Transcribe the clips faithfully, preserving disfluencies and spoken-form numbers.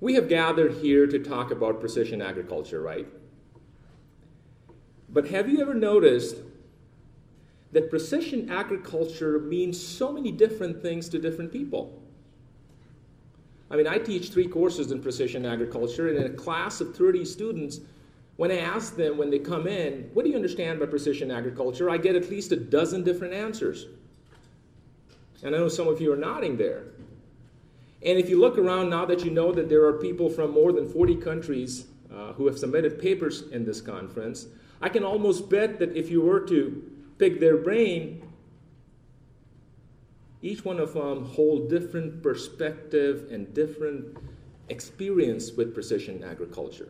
We have gathered here to talk about precision agriculture, right? But have you ever noticed that precision agriculture means so many different things to different people? I mean, I teach three courses in precision agriculture, and in a class of thirty students, when I ask them when they come in, what do you understand by precision agriculture? I get at least a dozen different answers. And I know some of you are nodding there. And if you look around now that you know that there are people from more than forty countries uh, who have submitted papers in this conference, I can almost bet that if you were to pick their brain, each one of them hold different perspective and different experience with precision agriculture.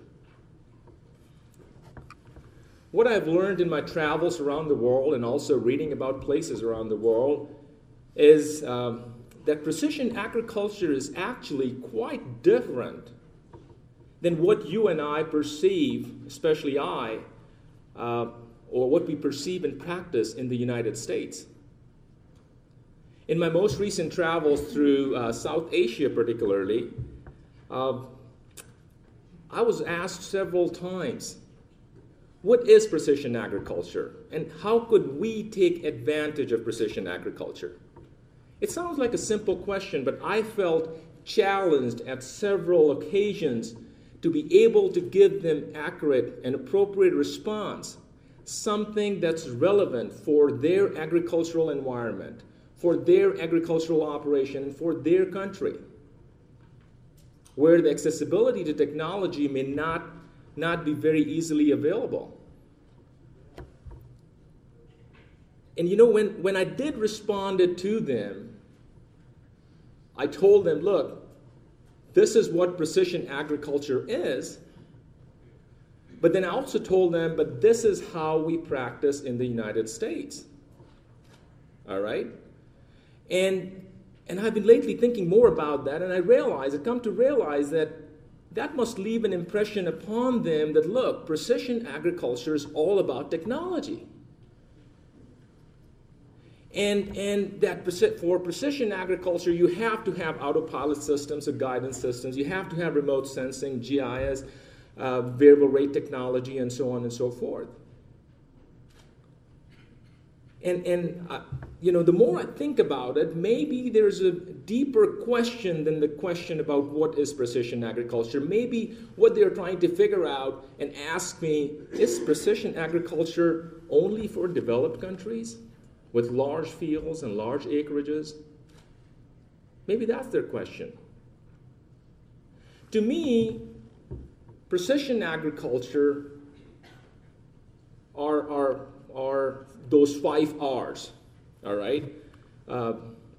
What I've learned in my travels around the world and also reading about places around the world is um, that precision agriculture is actually quite different than what you and I perceive, especially I, uh, or what we perceive and practice in the United States. In my most recent travels through uh, South Asia particularly, uh, I was asked several times, what is precision agriculture and how could we take advantage of precision agriculture? It sounds like a simple question, but I felt challenged at several occasions to be able to give them accurate and appropriate response, something that's relevant for their agricultural environment, for their agricultural operation, and for their country, where the accessibility to technology may not, not be very easily available. And you know, when, when I did respond to them, I told them, look, this is what precision agriculture is. But then I also told them, but this is how we practice in the United States. All right? And, and I've been lately thinking more about that, and I realize, I've come to realize that that must leave an impression upon them that, look, precision agriculture is all about technology. And, and that for precision agriculture, you have to have autopilot systems or guidance systems. You have to have remote sensing, G I S, uh, variable rate technology, and so on and so forth. And, and uh, you know, the more I think about it, maybe there's a deeper question than the question about what is precision agriculture. Maybe what they're trying to figure out and ask me, is precision agriculture only for developed countries with large fields and large acreages? Maybe that's their question. To me, precision agriculture are, are, are those five R's, all right? Uh,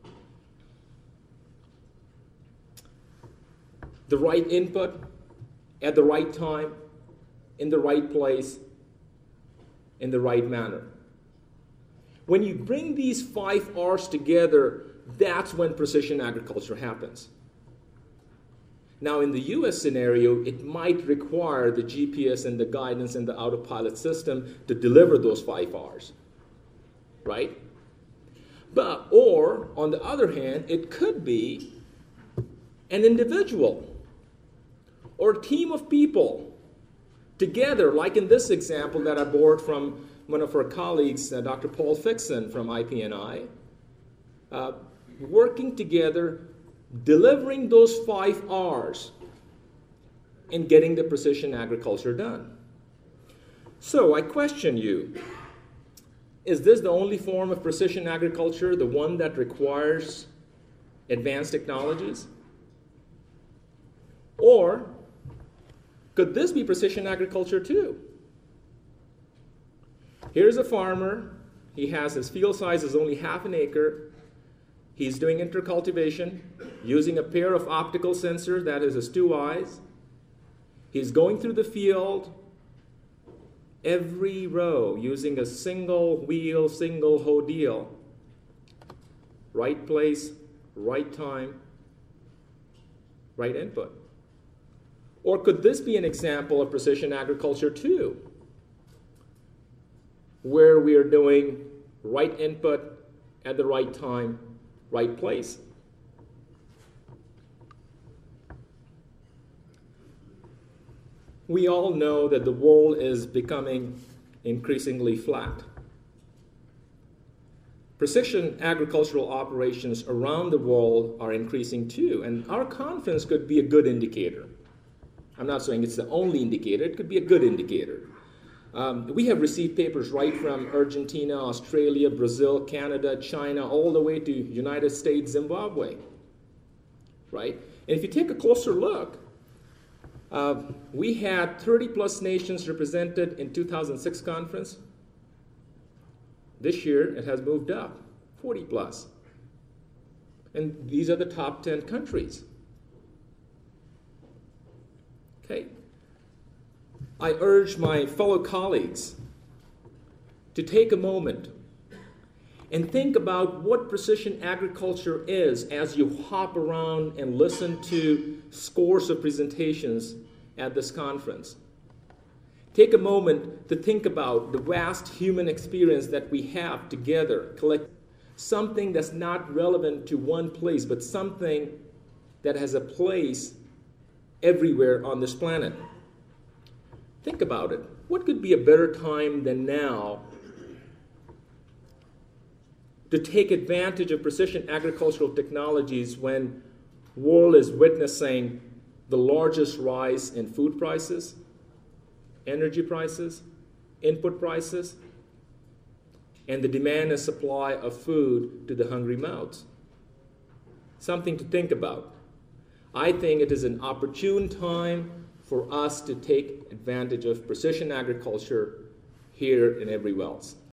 the right input at the right time, in the right place, in the right manner. When you bring these five R's together, that's when precision agriculture happens. Now, in the U S scenario, it might require the G P S and the guidance and the autopilot system to deliver those five R's, right? But, or, on the other hand, it could be an individual or a team of people together, like in this example that I borrowed from one of our colleagues, uh, Doctor Paul Fixon from I P N I, uh, working together, delivering those five R's and getting the precision agriculture done. So I question you, is this the only form of precision agriculture, the one that requires advanced technologies? Or could this be precision agriculture too? Here's a farmer. He has his field size is only half an acre. He's doing intercultivation using a pair of optical sensors, that is his two eyes. He's going through the field every row using a single wheel, single hoe deal. Right place, right time, right input. Or could this be an example of precision agriculture too, where we are doing right input at the right time, right place? We all know that the world is becoming increasingly flat. Precision agricultural operations around the world are increasing too, and our confidence could be a good indicator. I'm not saying it's the only indicator, it could be a good indicator. Um, we have received papers right from Argentina, Australia, Brazil, Canada, China, all the way to United States, Zimbabwe, right? And if you take a closer look, uh, we had thirty plus nations represented in two thousand six conference. This year, it has moved up, forty plus. And these are the top ten countries. Okay. I urge my fellow colleagues to take a moment and think about what precision agriculture is as you hop around and listen to scores of presentations at this conference. Take a moment to think about the vast human experience that we have together, collect something that's not relevant to one place, but something that has a place everywhere on this planet. Think about it. What could be a better time than now to take advantage of precision agricultural technologies when the world is witnessing the largest rise in food prices, energy prices, input prices, and the demand and supply of food to the hungry mouths? Something to think about. I think it is an opportune time for us to take advantage of precision agriculture here in every wells.